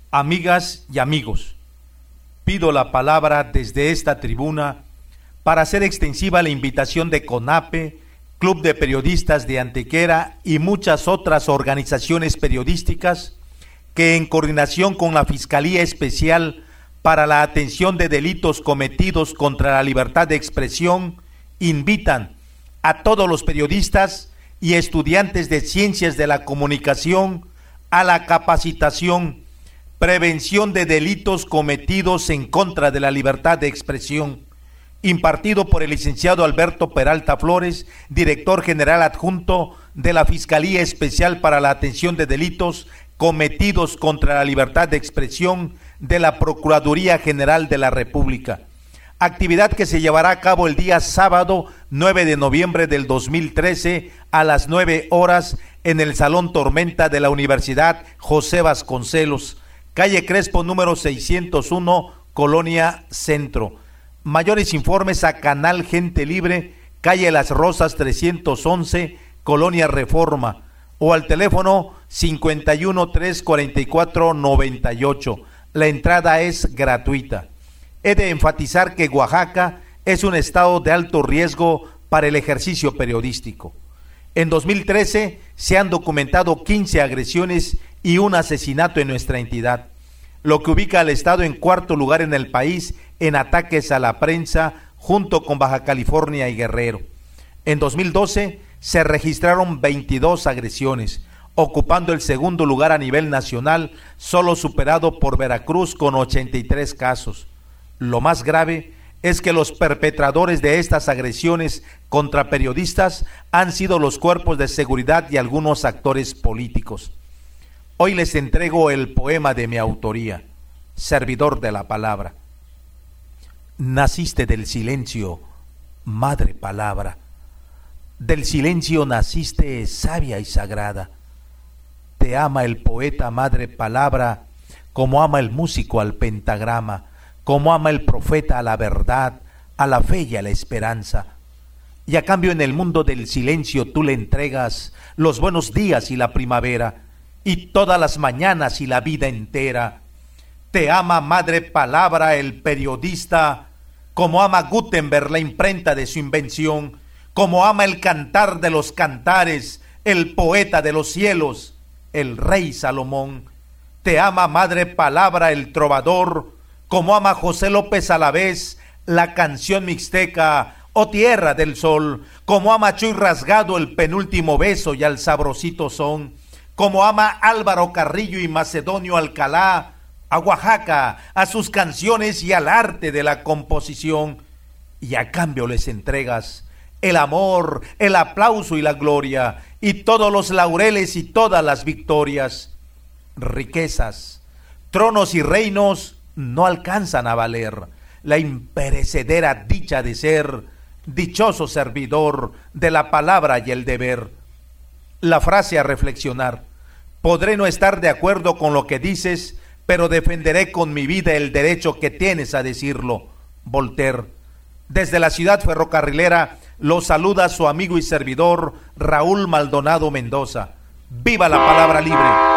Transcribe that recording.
Amigas y amigos, pido la palabra desde esta tribuna para hacer extensiva la invitación de CONAPE, Club de Periodistas de Antequera y muchas otras organizaciones periodísticas que en coordinación con la Fiscalía Especial para la Atención de Delitos Cometidos contra la Libertad de Expresión invitan a todos los periodistas y estudiantes de Ciencias de la Comunicación a la capacitación Prevención de Delitos Cometidos en contra de la Libertad de Expresión, impartido por el licenciado Alberto Peralta Flores, director general adjunto de la Fiscalía Especial para la Atención de Delitos Cometidos contra la Libertad de Expresión de la Procuraduría General de la República. Actividad que se llevará a cabo el día sábado 9 de noviembre del 2013 a las 9 horas en el Salón Tormenta de la Universidad José Vasconcelos, calle Crespo número 601, Colonia Centro. Mayores informes a Canal Gente Libre, calle Las Rosas 311, Colonia Reforma, o al teléfono 51 344 98. La entrada es gratuita. He de enfatizar que Oaxaca es un estado de alto riesgo para el ejercicio periodístico. En 2013 se han documentado 15 agresiones y un asesinato en nuestra entidad, lo que ubica al estado en cuarto lugar en el país en ataques a la prensa, junto con Baja California y Guerrero. En 2012 se registraron 22 agresiones, ocupando el segundo lugar a nivel nacional, solo superado por Veracruz con 83 casos. Lo más grave es que los perpetradores de estas agresiones contra periodistas han sido los cuerpos de seguridad y algunos actores políticos. Hoy les entrego el poema de mi autoría, servidor de la palabra. Naciste del silencio, madre palabra. Del silencio naciste sabia y sagrada. Te ama el poeta, madre palabra, como ama el músico al pentagrama, como ama el profeta a la verdad, a la fe y a la esperanza. Y a cambio en el mundo del silencio tú le entregas los buenos días y la primavera, y todas las mañanas y la vida entera. Te ama, madre palabra, el periodista, como ama Gutenberg la imprenta de su invención, como ama el cantar de los cantares, el poeta de los cielos, el rey Salomón. Te ama, madre palabra, el trovador, como ama José López Alavés la canción mixteca, oh tierra del sol, como ama Chuy Rasgado el penúltimo beso y al sabrosito son, como ama Álvaro Carrillo y Macedonio Alcalá a Oaxaca, a sus canciones y al arte de la composición, y a cambio les entregas el amor, el aplauso y la gloria, y todos los laureles y todas las victorias. Riquezas, tronos y reinos no alcanzan a valer la imperecedera dicha de ser dichoso servidor de la palabra y el deber. La frase a reflexionar: podré no estar de acuerdo con lo que dices, pero defenderé con mi vida el derecho que tienes a decirlo. Voltaire. Desde la ciudad ferrocarrilera lo saluda su amigo y servidor Raúl Maldonado Mendoza. ¡Viva la palabra libre!